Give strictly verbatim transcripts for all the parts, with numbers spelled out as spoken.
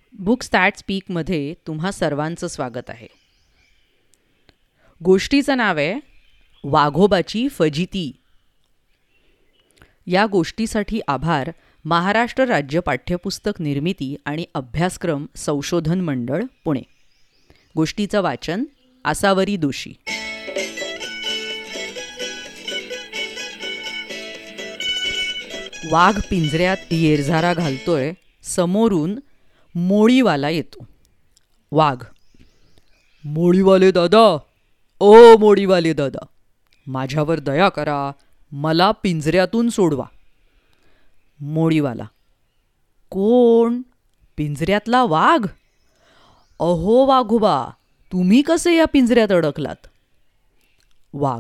Books that स्पीकमध्ये तुम्हा सर्वांचं स्वागत आहे. गोष्टीचं नाव आहे वाघोबाची फजिती. या गोष्टीसाठी आभार महाराष्ट्र राज्य पाठ्यपुस्तक निर्मिती आणि अभ्यासक्रम संशोधन मंडळ पुणे. गोष्टीचं वाचन आसावरी दोशी. वाघ पिंजऱ्यात येरझारा घालतोय. समोरून मोळीवाला येतो. वाघ: मोळीवाले दादा, ओ मोळीवाले दादा, माझ्यावर दया करा, मला पिंजऱ्यातून सोडवा. मोळीवाला: कोण? पिंजऱ्यातला वाघ? अहो वाघोबा, तुम्ही कसे या पिंजऱ्यात अडकलात? वाघ: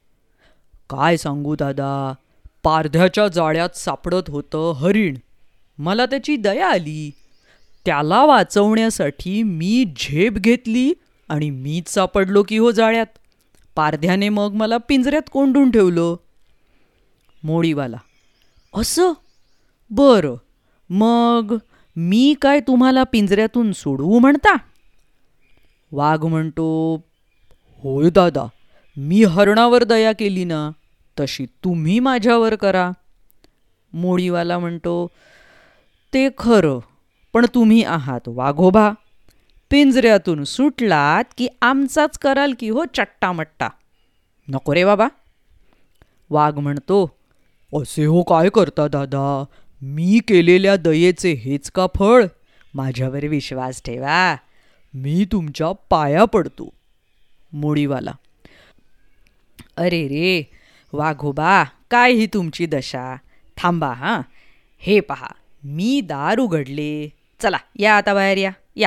काय सांगू दादा, पारध्याच्या जाळ्यात सापडत होतं हरिण. मला त्याची दया आली. त्याला वाचवण्यासाठी मी झेप घेतली आणि मीच सापडलो की हो जाळ्यात. पारध्याने मग मला पिंजऱ्यात कोंडून ठेवलं. मोळीवाला: असं? बरं, मग मी काय तुम्हाला पिंजऱ्यातून सोडवू म्हणता? वाघ म्हणतो: होय दादा, मी हरणावर दया केली ना, तशी तुम्ही माझ्यावर करा. मोळीवाला म्हणतो: ते खरं, पण तुम्ही आहात वाघोबा. पिंजऱ्यातून सुटलात की आमचाच कराल की हो चट्टामट्टा. नको रे बाबा. वाघ म्हणतो: असे हो काय करता दादा, मी केलेल्या दयेचे हेच का फळ? माझ्यावर विश्वास ठेवा, मी तुमच्या पाया पडतो. मोळीवाला: अरे रे वाघोबा, काय ही तुमची दशा. थांबा हां, हे पहा, मी दार उघडले. चला या आता बाहेर या या.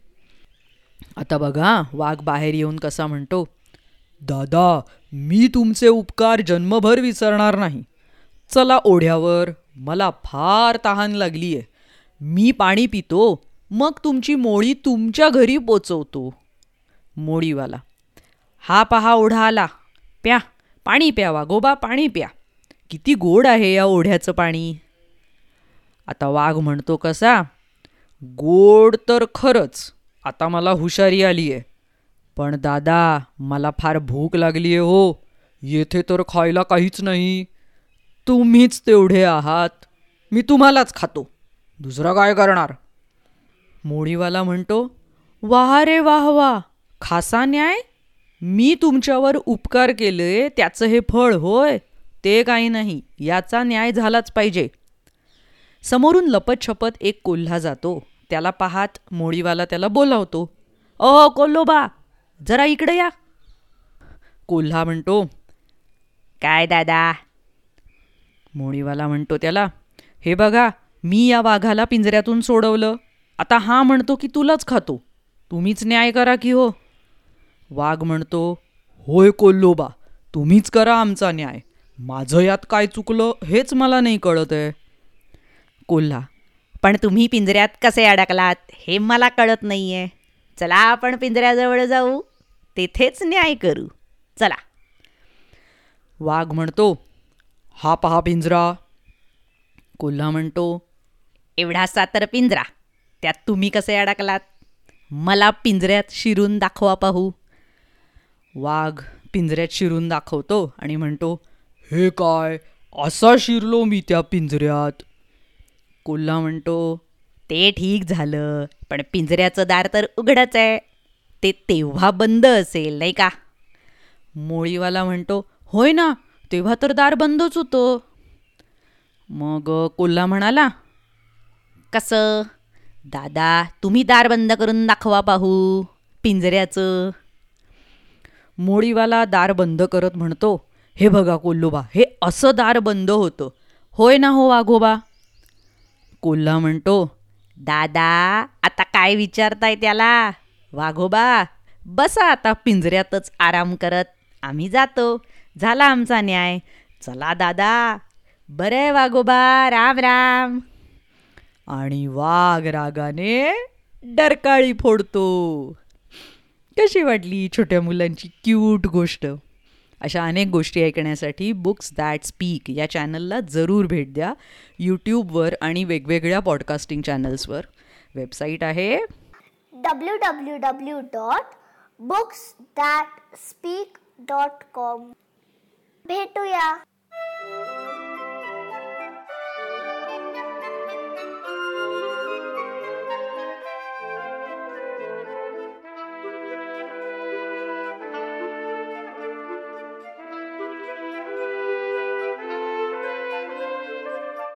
आता बघा वाघ बाहेर येऊन कसा म्हणतो: दादा, मी तुमचे उपकार जन्मभर विसरणार नाही. चला ओढ्यावर, मला फार तहान लागली आहे. मी पाणी पितो, मग तुमची मोळी तुमच्या घरी पोचवतो. मोळीवाला: हा पहा ओढा आला, प्या, पाणी प्या वाघोबा, पाणी प्या. किती गोड आहे या ओढ्याचं पाणी. आता वाघ म्हणतो कसा: गोड तर खरंच, आता मला हुशारी आली आहे. पण दादा, मला फार भूक लागली आहे हो. येथे तर खायला काहीच नाही. तुम्हीच तेवढे आहात, मी तुम्हालाच खातो. दुसरं काय करणार? मोळीवाला म्हणतो: वाह रे वाह वाह, खासा न्याय. मी तुमच्यावर उपकार केले त्याचं हे फळ होय? ते काही नाही, याचा न्याय झालाच पाहिजे. समोरून लपत छपत एक कोल्हा जातो. त्याला पाहात मोळीवाला त्याला बोलावतो: अ कोल्होबा, जरा इकडे या. कोल्हा म्हणतो: काय दादा? मोळीवाला म्हणतो त्याला: हे बघा, मी या वाघाला पिंजऱ्यातून सोडवलं. आता हा म्हणतो की तुलाच खातो. तुम्हीच न्याय करा की हो. वाघ म्हणतो: होय कोल्होबा, तुम्हीच करा आमचा न्याय. माझं यात काय चुकलं हेच मला नाही कळत आहे. कोल्हा: पण तुम्ही पिंजऱ्यात कसे अडकलात हे मला कळत नाही आहे. चला आपण पिंजऱ्याजवळ जाऊ, तेथेच न्याय करू. चला. वाघ म्हणतो: हा पहा पिंजरा. कोल्हा म्हणतो: एवढासा तर पिंजरा, त्यात तुम्ही कसे अडकलात? मला पिंजऱ्यात शिरून दाखवा पाहू. वाघ पिंजऱ्यात शिरून दाखवतो आणि म्हणतो: हे काय, असा शिरलो मी त्या पिंजऱ्यात. कोल्हा म्हणतो: ते ठीक झालं, पण पिंजऱ्याचं दार तर उघडच आहे. ते तेव्हा बंद असेल नाही का? मोळीवाला म्हणतो: होय ना, तेव्हा तर दार बंदच होतं. मग कोल्हा म्हणाला: कसं? दादा, तुम्ही दार बंद करून दाखवा पाहू पिंजऱ्याचं. मोळीवाला दार बंद करत म्हणतो: हे बघा कोल्होबा, हे असं दार बंद होतं. होय ना हो वाघोबा? कोल्हा म्हणतो: दादा, आता काय विचारताय त्याला? वाघोबा, बसा आता पिंजऱ्यातच आराम करत, आम्ही जातो. झाला आमचा न्याय. चला दादा. बरे वाघोबा, राम राम. आणि वाघ रागाने डरकाळी फोडतो. कशी वाटली छोट्या मुलांची क्यूट गोष्ट? अशा अनेक गोष्टी ऐकण्यासाठी बुक्स दॅट स्पीक या चॅनलला जरूर भेट द्या. यूट्यूबवर आणि वेगवेगळ्या पॉडकास्टिंग चॅनल्सवर. वेबसाईट आहे W W W dot books that speak dot com. भेटूया.